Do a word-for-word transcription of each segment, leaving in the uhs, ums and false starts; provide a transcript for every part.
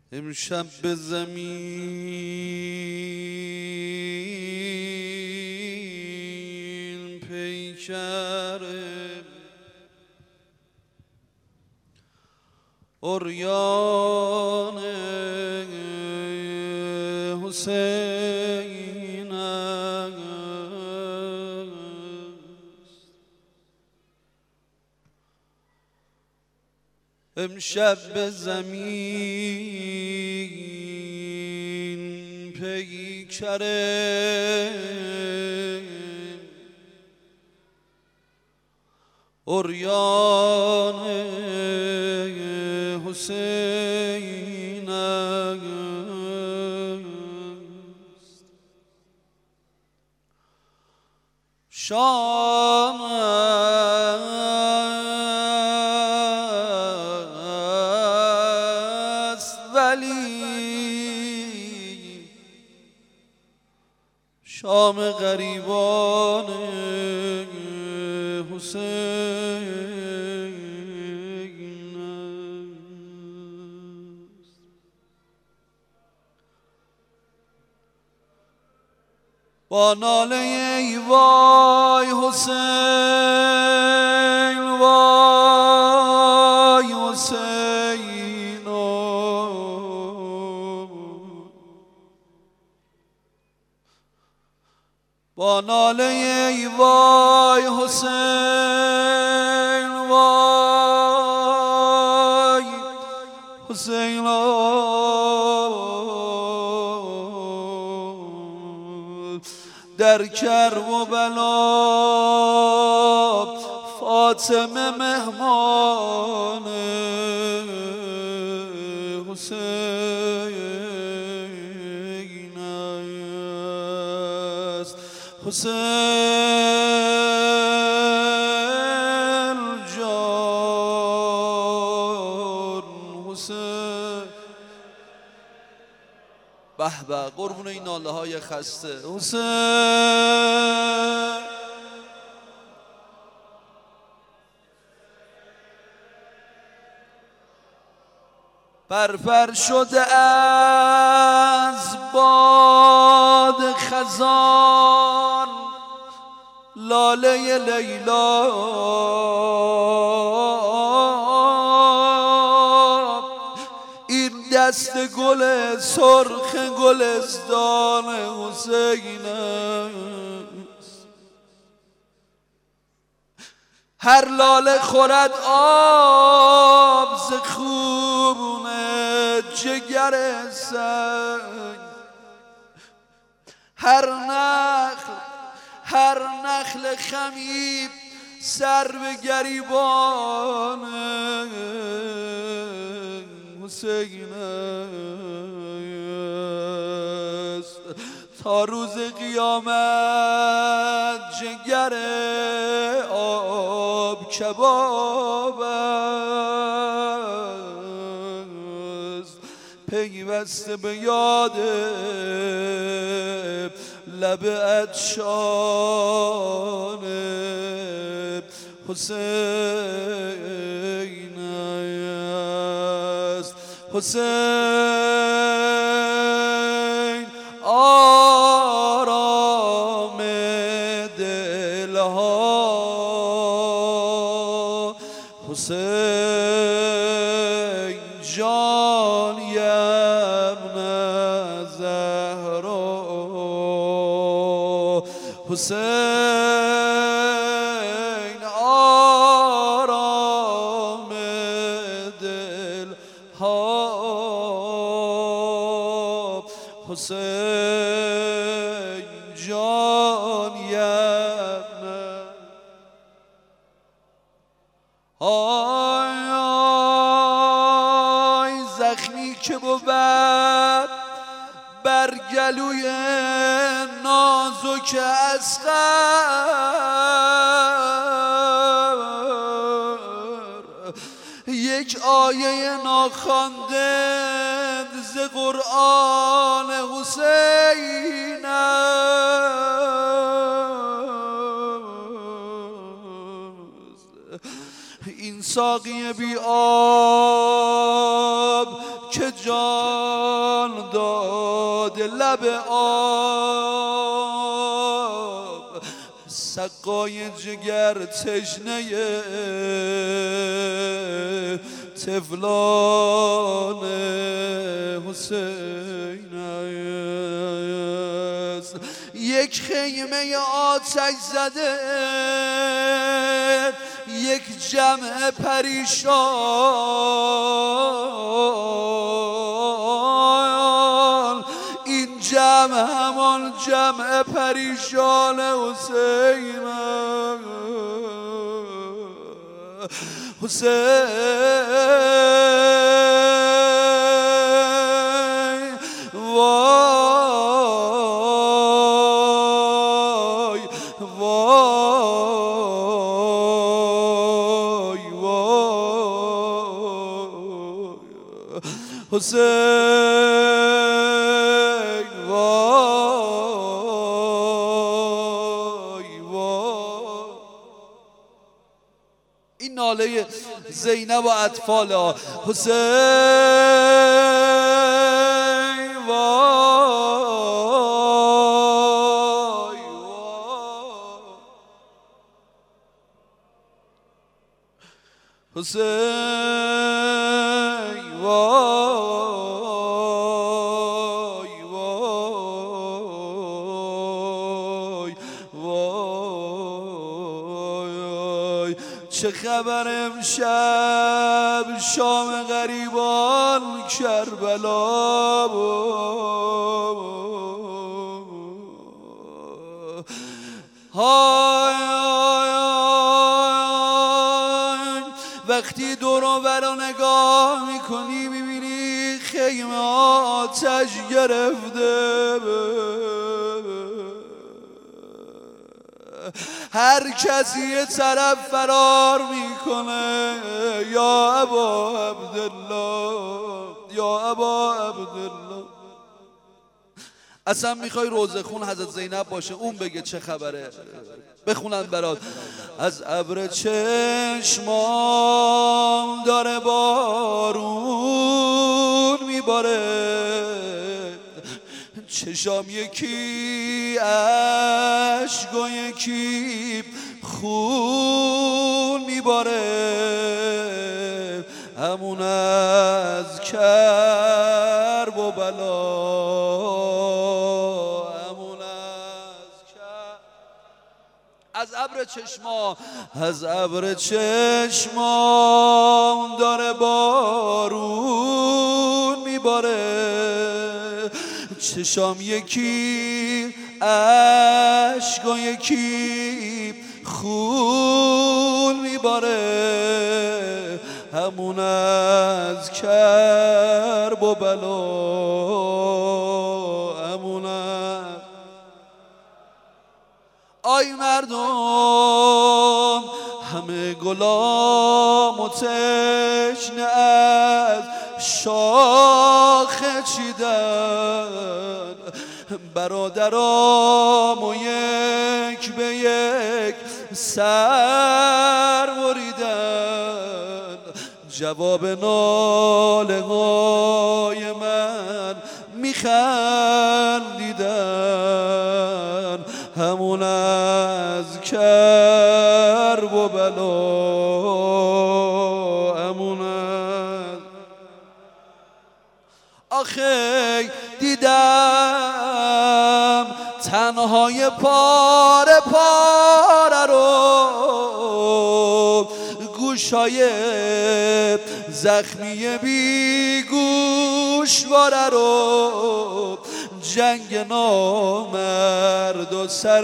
امشب به زمین پیکر عریان حسین است. امشب به زمین پیکر عریان حسین است. شام است ولی شام غریبان حسین است. با ناله ای وای حسین وای حسین با ناله ای وای حسین وای حسین در کرب و بلا فاطمه مهمان حسین است. حسین جان حسین به به قربون این ناله های خسته حسین پرپر شده از باد خزان لاله لیلا این دست گل سرخ گلستان حسین است. هر لاله خورد آب ز خون جگر سنگ، هر نخل هر نخل خمیب سر به گریبان حسین است. تا روز قیامت جگر آب کباب است، پیوسته به یاد لب عطشان حسین است. حسین آرام دلها، حسین جان ابن زهرا، حسین آرام دلها، حسین جان ابن آی آی زخمی که بود بر گلوی نازک اصغر، یک آیه ناخوانده ز قرآن حسین است. این ساقی بی آب که جان داد لب آب، سقای جگر تشنه طفلان حسین است. یک خیمه آتش زده، یک جمع پریشان، این جمع همان جمع پریشان حسین حسین وای وای وای حسین وای وای. این ناله زینب و اطفالها. حسین وای وای حسین وای وای وای. چه خبر امشب شام غریبان کربلا های وقتی دور و بر رو نگاه میکنی میبینی خیمه آتش گرفته، هر کسی یه طرف فرار میکنه. یا ابا عبدالله، یا ابا عبدالله. اصلا میخوای روزه خون حضرت زینب باشه اون بگه چه خبره؟ بخونن برات. از ابر چشمام داره بارون میباره، چشام یکی اشک و یکی خون میباره، همون از کرب و بلا، همون از کرب. از ابر چشمام، از ابر چشمام داره بارون میباره، چشام یکی اشک و یکی خون میباره، همون از کرب و بلا، همون از. آی مردم همه غلام و تشنه از شاخه چیدن، برادرام و یک به یک سر بریدن، جواب ناله های من میخندیدن، همون از کرب و بلا، همون از. آخه دیدم تنهای پاره پاره رو، گوشای زخمی بی گوشواره رو، جنگ نامرد و سر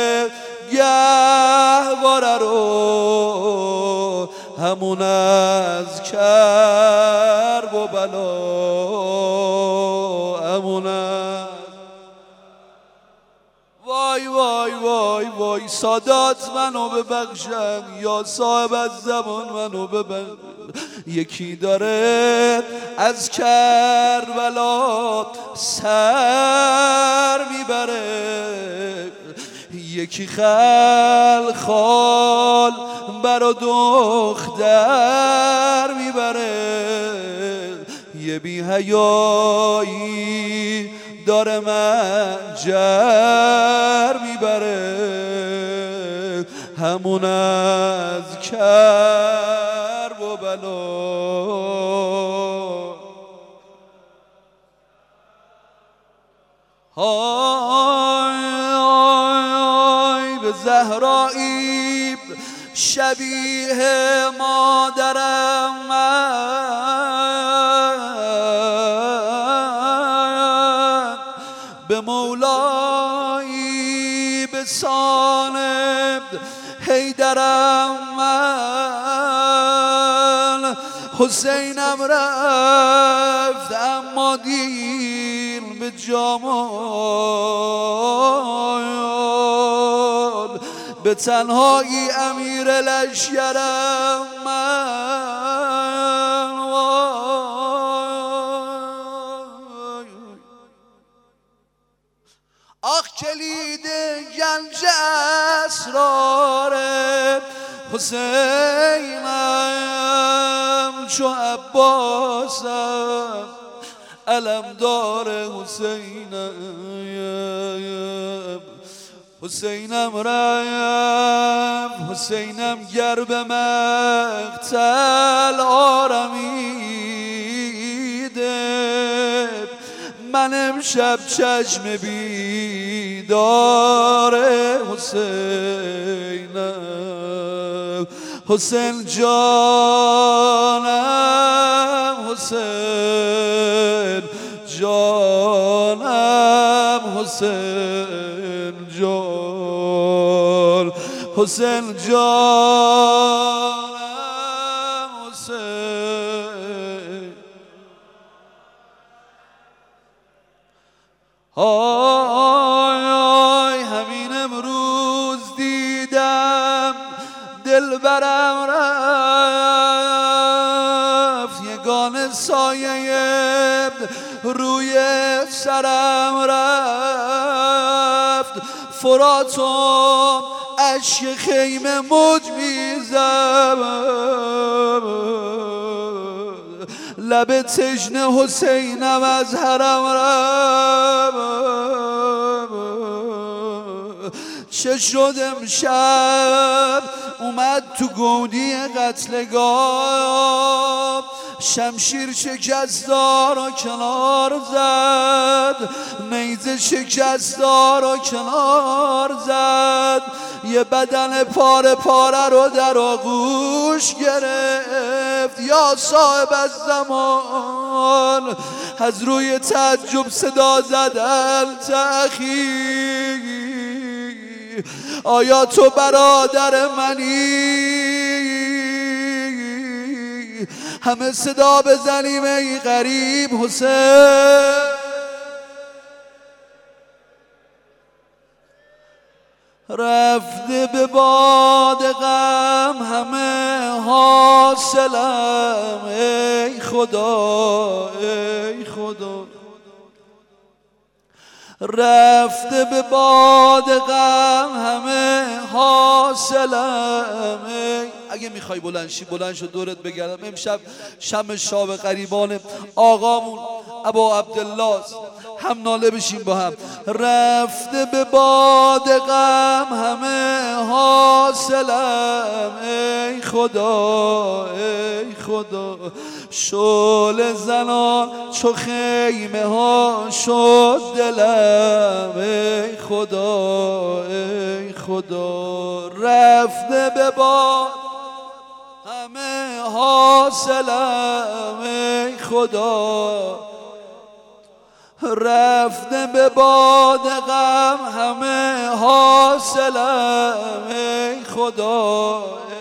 گهواره رو، همون از کرب و بلا، همون از. وای وای وای وای سادات منو ببخشن، یا صاحب از زمان منو ببخشن. یکی داره از کربلا سر میبره، یکی خال خال برا دختر میبره، یه بی حیایی داره منجر میبره، همون از کرب و بلا. آی آی آی به زهرایی شبیه مادرم من، به مولایی به سان حیدرم من. حسینم رفت اما دیر به جمال، به تنهایی امیر لشکرم من. آخ کلید گنج اسرار حسینم چو عباسم، علمدار حسینم. حسینم رفت حسینم گر به مقتل آرمیده، من امشب چشم بیدار حسینم. حسین جانم حسین جانم حسین جان، حسین جانم حسین. آی آی همین امروز دیدم دلبرم رفت، یگان سایه روی سرم رفت. فراتم اشک خیمه موج میزد، لب تشنه حسینم از حرم رفت. چه شد امشب اومد تو گودی قتلگاه، شمشیر شکستار و کنار زد، نیزه شکستار و کنار زد، یه بدن پاره پاره رو در آغوش گرفت. یا صاحب از زمان از روی تعجب صدا زدن تأخیر، آیا تو برادر منی؟ همه صدا بزنیم ای غریب حسین. رفته به باد غم همه حاصلم، ای خدا ای خدا. رفته به باد غم همه حاصلم. اگه میخوای بلند شی بلند شو دورت بگردم. امشب شم شاب غریبان آقامون ابا عبدالله، هم ناله بشیم با هم. رفته به باد غم همه حاصلم، ای خدا ای خدا. شعله زنان چو خیمه ها شد دلم، ای خدا ای خدا. رفته به باد همه حاصلم، ای خدا. رفته به باد غم همه حاصلم، ای خدا.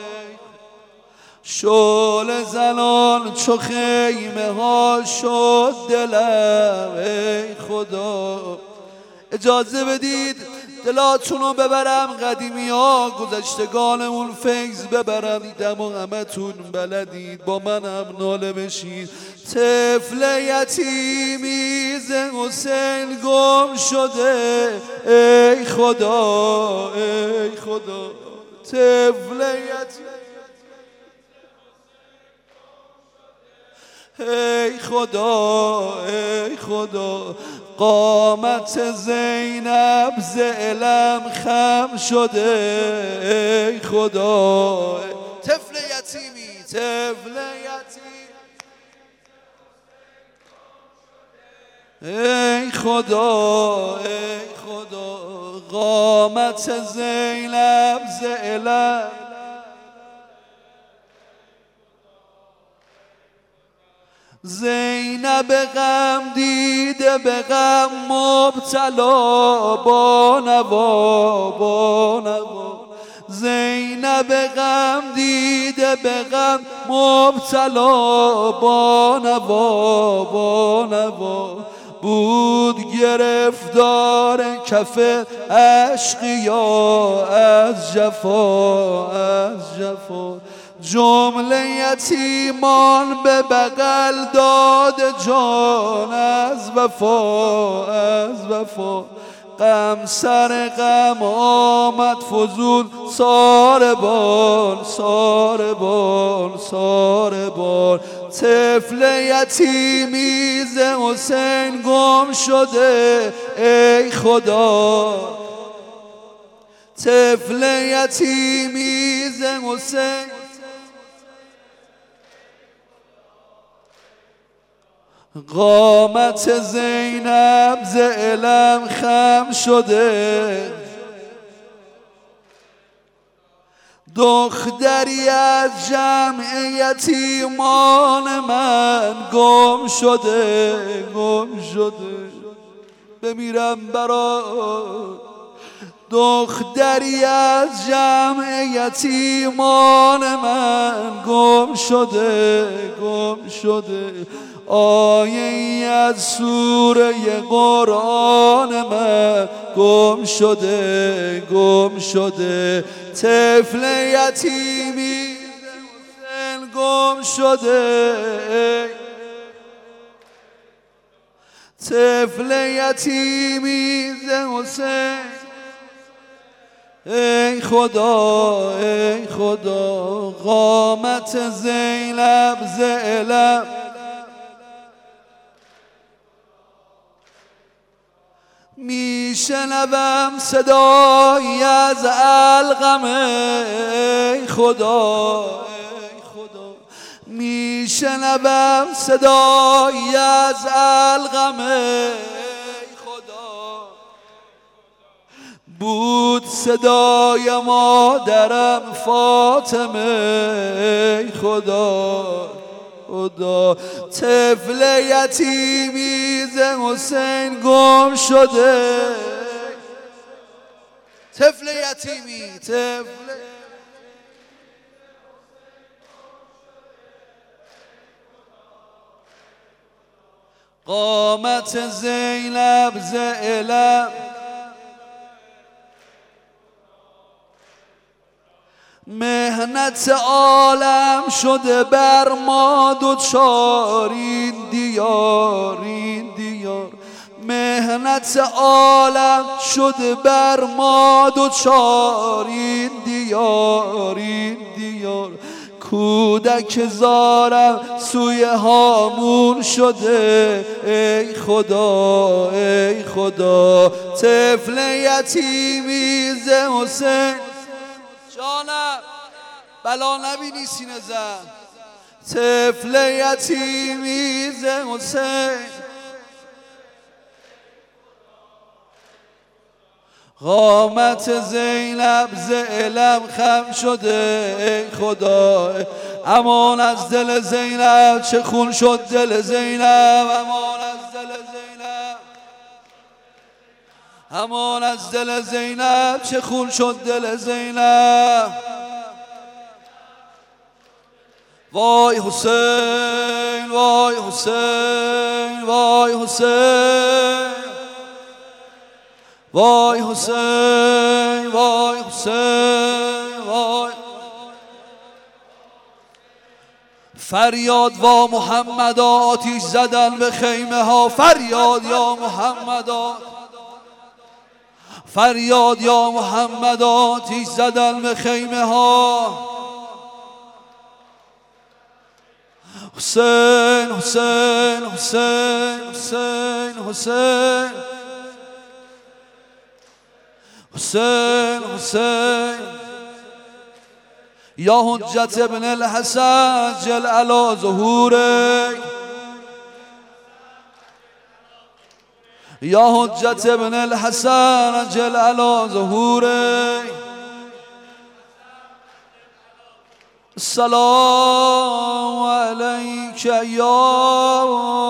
شعله زنان چو خیمه ها شد دلم، ای خدا. اجازه بدید دلاتونو ببرم قدیمی ها گذشتگانمون فیض ببرم، دیدم و همه تون بلدید با من هم ناله بشید. طفل یتیمی ز حسین گم شده، ای خدا ای خدا. طفل یتیمی ای خدا ای خدا قامت زینب ز علم خم شده ای خدا طفل یتیمی طفل یتیم ای خدا ای خدا قامت زینب ز علم زینب غم دیده به غم مبتلا با نوا با نوا زینب غم دیده به غم مبتلا با نوا با نوا بود گرفتار کف اشقیا از جفا از جفا جمله یتیمان به بغل داد جان از وفا از وفا غم سر غم آمد فزون ساربان ساربان ساربان طفل یتیمی ز حسین گم شده ای خدا طفل یتیمی ز حسین قامت زینب ز علم خم شده دختری از جمع یتیمان من گم شده گم شده بمیرم برات دختری از جمع یتیمان من گم شده گم شده آیه از سوره قرآن من گم شده گم شده طفل یتیمی حسین گم شده طفل یتیمی حسین ای خدا ای خدا قامت زینب ز علم میشنوم صدایی از القم ای خدا ای خدا میشنوم صدایی از القم ای خدا بود صدای مادرم فاطمه ای خدا خدا طفل یتیمی ز حسین گم شده طفل یتیمی طفل قامت زینب ز علم مهنت عالم شده بر ما دوچار این دیار این دیار مهنت عالم شده بر ما دوچار این دیار این دیار کودک زارم سوی هامون شده ای خدا ای خدا طفل یتیمی ز حسین جانم بلا نبینی سینه زن طفل یتیمی ز حسین قامت زینب ز علم خم شده ای خدا امان از دل زینب چه خون شد دل زینب امان از دل زینب امان از دل زینب چه خون شد دل زینب وای حسین وای حسین وای حسین وای حسین وای حسین وای فریاد وا محمد آتیش زدن به خیمه ها فریاد یا محمد فریاد یا محمد آتیش زدن به خیمه ها حسین حسین حسین حسین حسین حسین حسین یا حجت ابن الحسن جل علی ظهورک یا حجت ابن الحسن جل علی ظهورک السلام علیک یا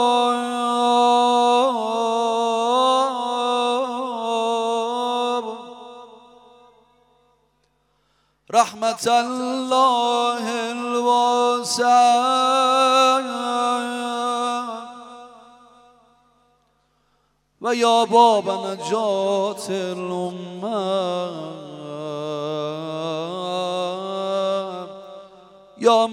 رحمت الله الواسع و یا باب نجات الامه یا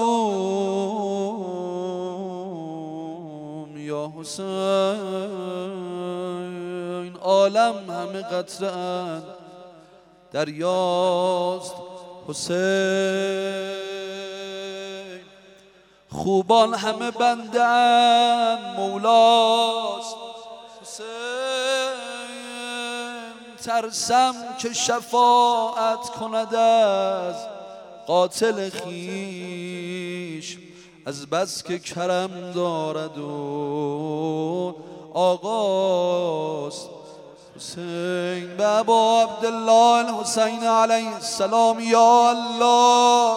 مظلوم یا حسین. عالم همه قطره اند دریاست حسین، خوبان همه بنده اند مولاست حسین. ترسم که شفاعت کند از قاتل خیش، از بس که کرم دارد و آقاست حسین. به ابا عبدالله الحسین علیه السلام یا الله.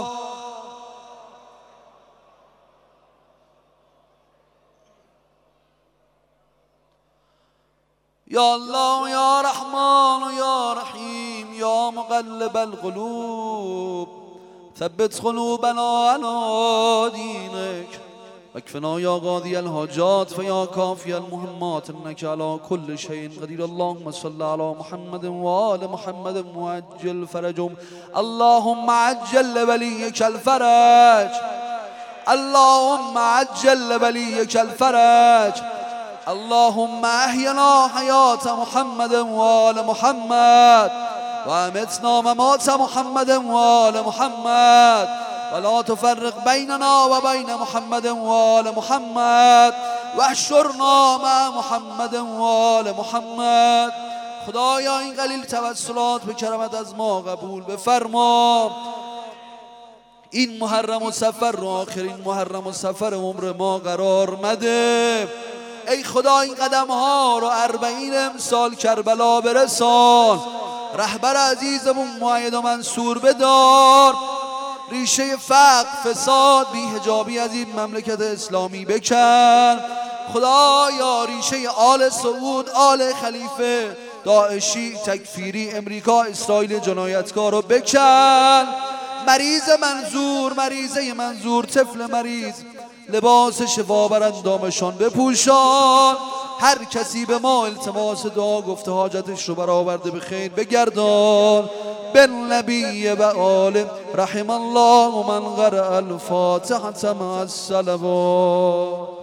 یا الله یا رحمان یا رحیم یا مقلب القلوب ثبت قلوبنا على دینک واکفنا یا قاضی الحاجات فیا کافی المهمات انک علی کل شیء قدیر. اللهم صل علی محمد و آل محمد معجل فرجهم. اللهم عجل لولیک الفرج، اللهم عجل لولیک الفرج. اللهم احینا حیات محمد و آل محمد و امتنا ممات محمد و آل محمد ولا تفرق بیننا و بین محمد و آل محمد و احشرنا مع محمد و آل محمد. خدایا این قلیل توسلات به کرمت از ما قبول بفرما. این محرم و سفر رو آخرین محرم و سفر عمر ما قرار مده. ای خدا این قدم ها رو اربعین امسال کربلا برسان. رهبر عزیزمون مؤید و منصور بدار. ریشه فقر، فساد، بی‌حجابی از این مملکت اسلامی بکن. خدایا ریشه آل سعود، آل خلیفه، داعشی، تکفیری، امریکا، اسرائیل جنایتکار رو بکن. مریض منظور، مریضه منظور، طفل مریض لباس شفا بر اندامشان بپوشان. هر کسی به ما التماس دعا گفته حاجتش رو برآورده به خیر بگردان. بالنبی و آل رحم الله من قرأ الفاتحة مع الصلوات.